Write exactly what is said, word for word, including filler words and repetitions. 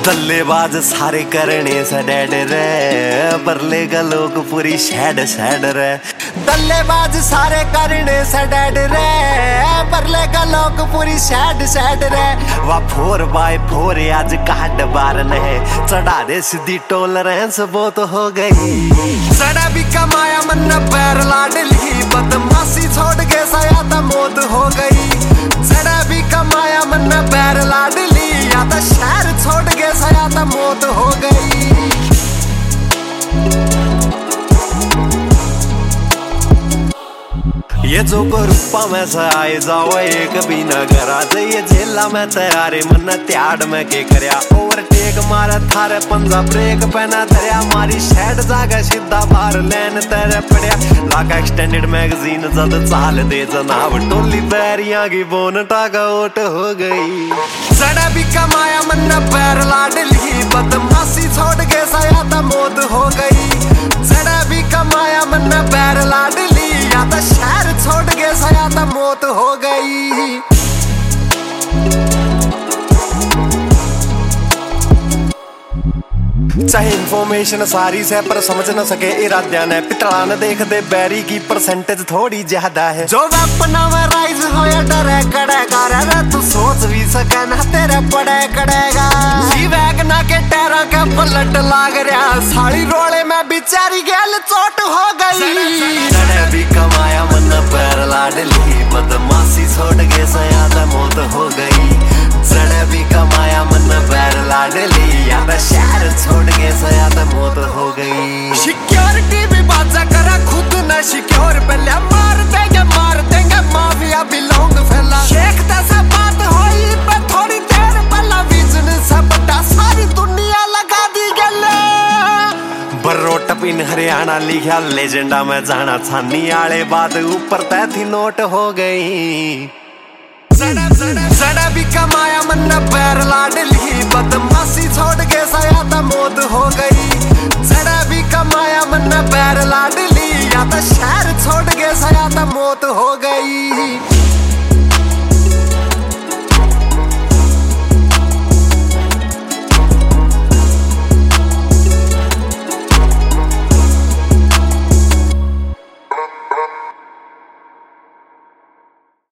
दल्लेबाज सारे करने से डैड रे, परले का लोग पूरी सैड सैड रे। दल्लेबाज सारे करने से डैड रे, परले का लोग पूरी सैड सैड रे। वा फोर बाय फोर आज काट बार ने चढ़ा दे सीधी टॉलरेंस वो तो हो गई। सड़ा भी कमाया मन पैर लाडली, बदमाशी छोड़ के साया तो मौत हो गई। सड़ा भी कमाया मन पैर लाडली, या तो शहर छोड़ के साया तो मौत हो गई। ये जो को रूपा में से आए जाओ एक भी न करा दे, ये जेला में तैयारे मन त्याड़ में के करया। ओवरटेक मारा थारे पंजा ब्रेक पहना धरया, मारी शैड जागा सीधा बाहर लैन तेरे पड़या। लाका एक्सटेंडेड मैगजीन जद चाल दे जनाब, टोली बैरियां की बोन टाका ओट हो गई। सड़ा भी कमाया मन पैर लाडली, बदमाशी छोड़ के साया तो मौत हो गई। सड़ा भी कमाया मन पैर लाडली, या तो शहर छोड़ के साया तो मौत हो गई। चाहे इन्फॉर्मेशन सारी से पर समझ न सके इराद्या ने, पितला न देख दे बैरी की परसेंटेज थोड़ी ज्यादा है। जो अपना में राइज हो या डरे कड़ेगा रे, तू सोच भी सके ना तेरे पड़े कड़ेगा। जी वैगना के टैरा के पलट लाग रहा, साड़ी रोले में बिचारी गेल चोट हो गई। सड़े भी कमाया मन पैर लाडली, बदमाशी छोड़ के सया तो मौत हो गई। सड़े भी कमाया मन पैर लाडली, या तो शहर छोड़ के सया तो मौत हो गई। सिक्योरिटी भी बाजा करा खुद न सिक्योर, पहले मार देंगे मार देंगे माफिया बिलोंग फैला। शेख तसा बात होई पर थोड़ी देर पहला विजन सब बटा सारी दुनिया लगा दी गले। बर्रो टपिन हरियाणा लिखा लेजेंडा में जाना छानी आले बात ऊपर तय थी नोट हो गई। सड़ा सड़ा सड़ा भी कमाया मन पैर लाडली, बदमाशी छोड़ के साया तो मौत हो गई। सड़ा भी कमाया मन पैर लाडली, या तो शहर छोड़ के साया तो मौत हो गई।